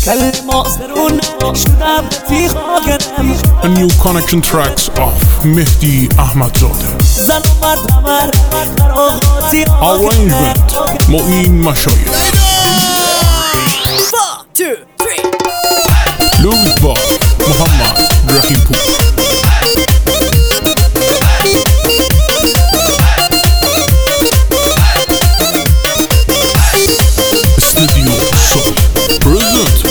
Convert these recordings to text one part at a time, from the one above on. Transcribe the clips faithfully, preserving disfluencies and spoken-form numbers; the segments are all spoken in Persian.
A new connection tracks of Mehdi Ahmadzadeh. Arrangement Moeen Mashayekh. One, two, three. Lyric by Muhammad Rahimpour. Studio Soul present.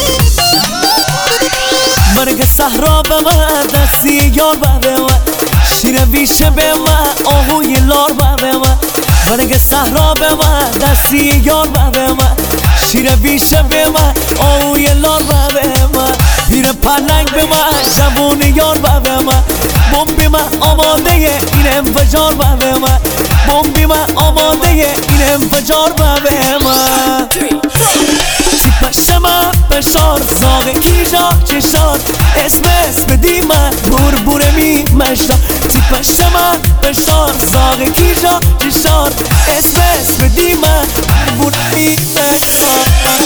برگ صحرا به من دستی یار بده من، شیر ویشه به من آهوی لار بده من. برگ صحرا به من دستی یار بده من، شیر ویشه به من آهوی لار بده من. بیر پلنگ به من شبون یار بده من، بمبی من آماده این انفجار بده من. بمبی من آماده این انفجار بده من. تیپش من بشار زاغ کیجا چشار، اسم اسم دی من بور بور می مشتا. تیپش من بشار زاغ کیجا چشار، اسم اسم دی من بور بور می مشتا.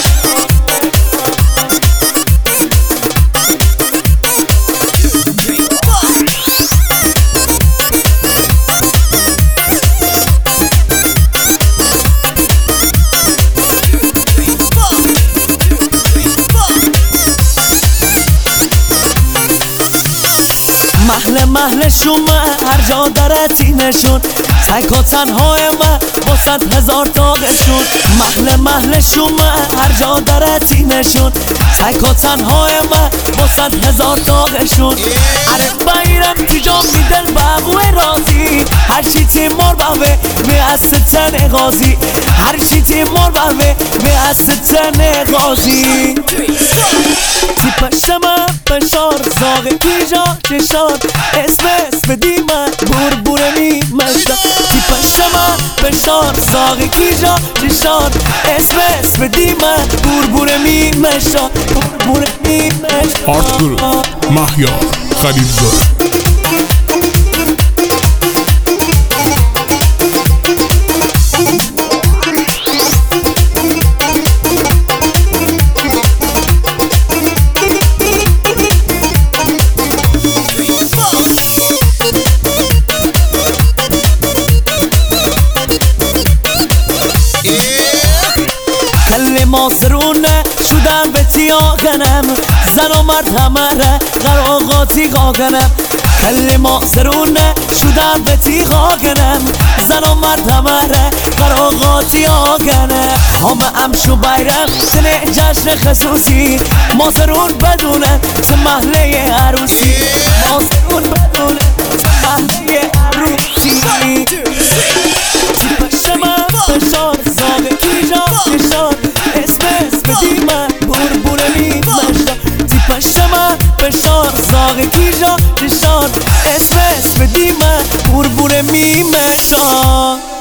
محل محل شما هر جا داره سینشون، تک و تنها من با صد هزار تاقشون. محل محل شما هر جا داره سینشون، تک و تنها من با صد هزار تاقشون. اره بایرم تیجا میدل بابوه رازی، هر چی تیمار باوه به هست تن غازی. هر چی تیمار باوه به هست تن غازی. تیپش من بشار زاغ کیجا چشار، اسم اسم دی من بور بور می مشتا. تیپش من بشار زاغ کیجا چشار، اسم اسم دی من بور بور می مشتا. بور بور می مشتا. Art Group Mahyar Khalilzad. ماسرونه شدم به تیاغنم، زن و مرد همه قراغاتی غاغنم. کل ماسرونه شدم به تیاغنم، زن و مرد همه قراغاتی آغنم. همه امشو بیرم سنه جشن خصوصی، ماسرون بدونه چه محله عروسی. ماسرون بدونه چه محله عروسی. تیپش من بشار زاغ کیجا کشار، اسم اسم دی من بور بور می مشتا. تیپش من بشار زاغ کیجا کشار، اسم اسم دی من بور بور می مشتا.